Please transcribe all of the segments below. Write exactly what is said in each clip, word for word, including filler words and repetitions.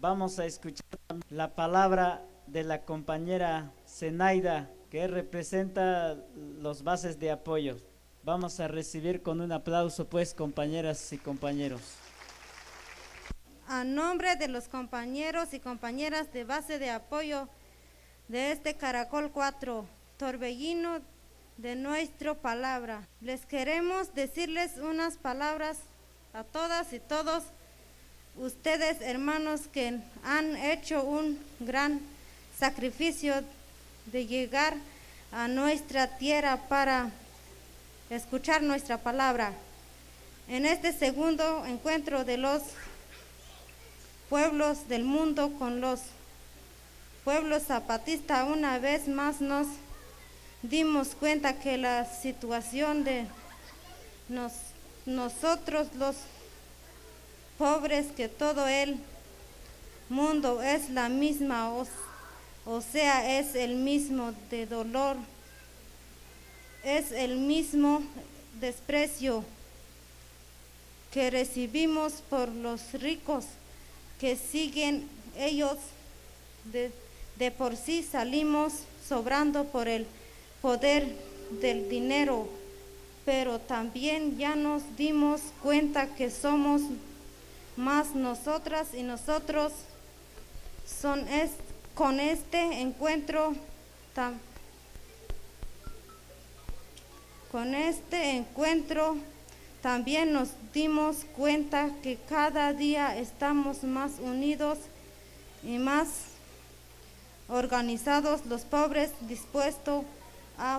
vamos a escuchar la palabra de la compañera Zenaida, que representa los bases de apoyo. Vamos a recibir con un aplauso, pues, compañeras y compañeros. A nombre de los compañeros y compañeras de base de apoyo de este Caracol cuatro, torbellino de nuestra palabra, les queremos decirles unas palabras a todas y todos ustedes, hermanos, que han hecho un gran sacrificio de llegar a nuestra tierra para escuchar nuestra palabra. En este segundo encuentro de los pueblos del mundo con los pueblos zapatistas, una vez más nos dimos cuenta que la situación de nos, nosotros los pobres, que todo el mundo es la misma, o, o sea, es el mismo de dolor, es el mismo desprecio que recibimos por los ricos, que siguen ellos de, de por sí salimos sobrando por el poder del dinero, pero también ya nos dimos cuenta que somos más nosotras y nosotros. Son es, con este encuentro tam, con este encuentro también nos dimos cuenta que cada día estamos más unidos y más organizados los pobres, dispuestos a,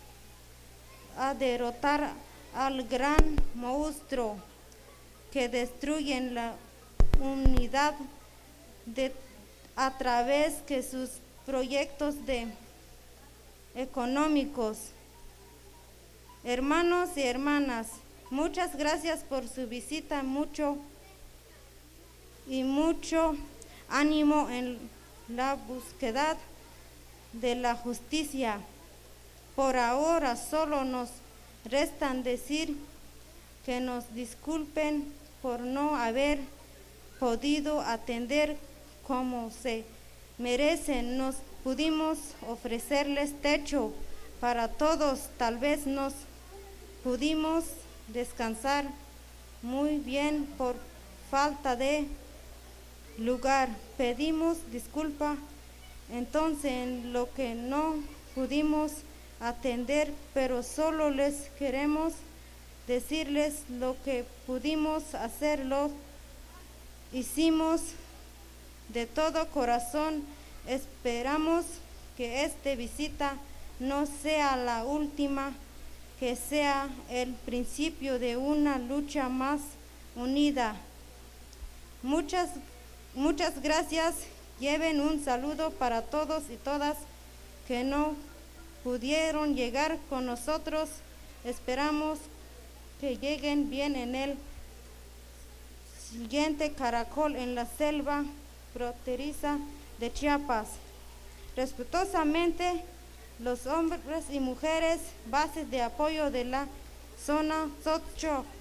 a derrotar al gran monstruo que destruye la unidad de, a través de sus proyectos de económicos. Hermanos y hermanas, muchas gracias por su visita, mucho y mucho ánimo en la búsqueda de la justicia. Por ahora solo nos restan decir que nos disculpen por no haber podido atender como se merecen. Nos pudimos ofrecerles techo para todos, tal vez nos pudimos descansar muy bien por falta de lugar. Pedimos disculpa entonces en lo que no pudimos atender, pero solo les queremos decirles lo que pudimos hacerlo, hicimos de todo corazón. Esperamos que esta visita no sea la última, que sea el principio de una lucha más unida. Muchas, muchas gracias. Lleven un saludo para todos y todas que no pudieron llegar con nosotros. Esperamos que lleguen bien en el siguiente Caracol en la selva fronteriza de Chiapas. Respetuosamente, los hombres y mujeres bases de apoyo de la zona Socho.